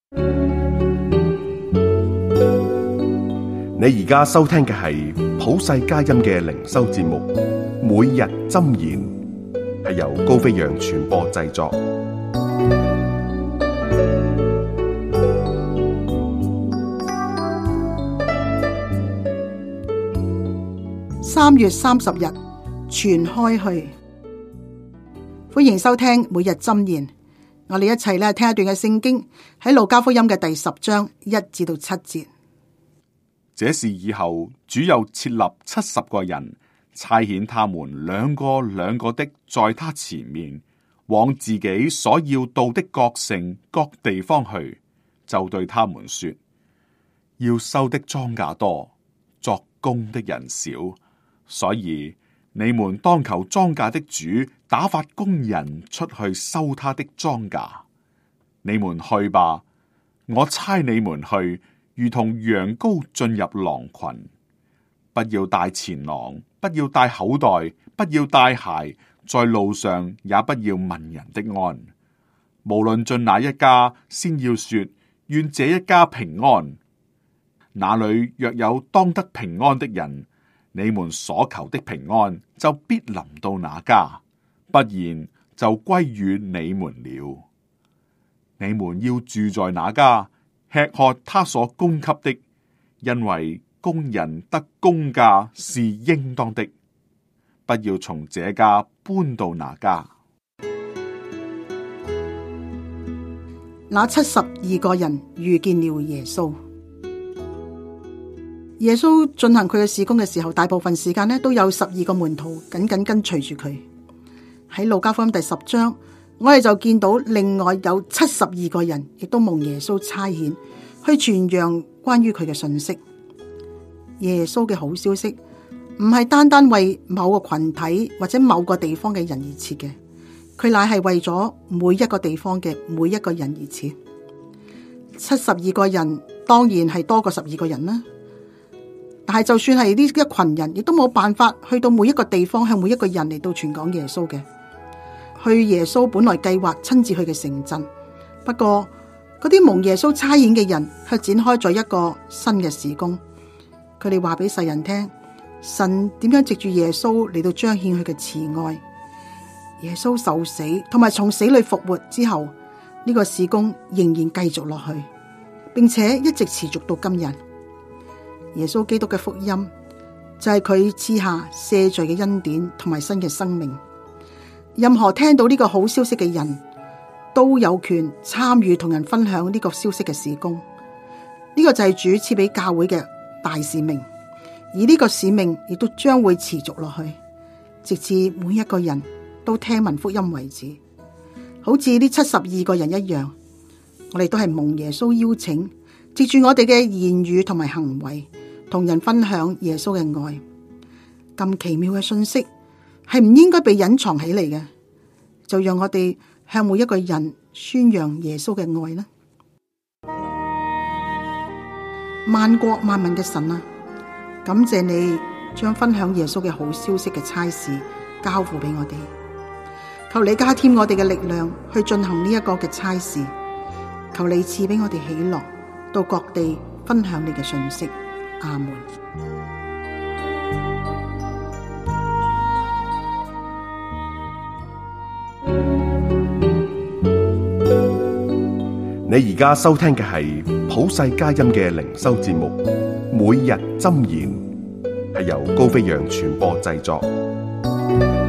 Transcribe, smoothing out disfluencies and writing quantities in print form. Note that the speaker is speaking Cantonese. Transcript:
你而家收聽嘅係普世佳音嘅靈修節目，每日箴言，係由高飛揚傳播製作。 3月30日，傳開去。歡迎收聽每日箴言。我哋一齊咧聽一段嘅聖經，喺路加福音嘅第10章1至7節。 這事以後，主又設立70個人，差遣他們兩個兩個的在他前面，往自己所要到的各城各地方去，就對他們說：要收的莊稼多，作工的人少，所以你們當求莊稼的主打發工人出去收他的莊稼。你們去吧，我差你們去，如同羊羔進入狼群。不要帶錢囊，不要帶口袋，不要帶鞋，在路上也不要問人的安。無論進哪一家，先要說：願這一家平安。那裏若有當得平安的人，你們所求的平安就必臨到那家，不然就歸於你們了。你們要住在那家，吃喝他所供給的，因為工人得工價是應當的。不要從這家搬到那家。 那72個人遇見了耶穌。耶穌進行佢嘅事工嘅時候，大部分時間都有12個門徒緊緊跟隨住佢。喺路加福音第10章，我哋就見到另外有72個人，亦都蒙耶穌差遣去傳揚關於佢嘅信息。耶穌嘅好消息唔係單單為某個群體或者某個地方嘅人而設嘅，佢乃係為咗每一個地方嘅每一個人而設。72個人當然係多過12個人啦。但係就算係呢一群人，亦都冇辦法去到每一個地方，向每一個人嚟到傳講耶穌嘅。去耶穌本來計劃親自去嘅城鎮，不過嗰啲蒙耶穌差遣嘅人卻展開咗一個新嘅事工。佢哋話俾世人聽，神點樣藉住耶穌嚟到彰顯佢嘅慈愛。耶穌受死同埋從死裏復活之後，呢個事工仍然繼續落去，並且一直持續到今日。耶穌基督嘅福音就係佢賜下赦罪嘅恩典同埋新嘅生命。任何聽到呢個好消息嘅人都有權參與同人分享呢個消息嘅事工。呢個就係主賜俾教會嘅大使命，而呢個使命亦都將會持續落去，直至每一個人都聽聞福音為止。好似呢72個人一樣，我哋都係蒙耶穌邀請，藉住我哋嘅言語同埋行為，同人分享耶穌嘅愛。咁奇妙嘅信息係唔應該被隱藏起嚟嘅，就讓我哋向每一個人宣揚耶穌嘅愛啦。萬國萬民嘅神啊，感謝你將分享耶穌嘅好消息嘅差事交付俾我哋，求你加添我哋嘅力量去進行呢一個嘅差事，求你賜俾我哋喜樂，到各地分享你嘅信息。阿門。 你而家收聽嘅係普世佳音嘅靈修節目，每日箴言，係由高飛揚傳播製作。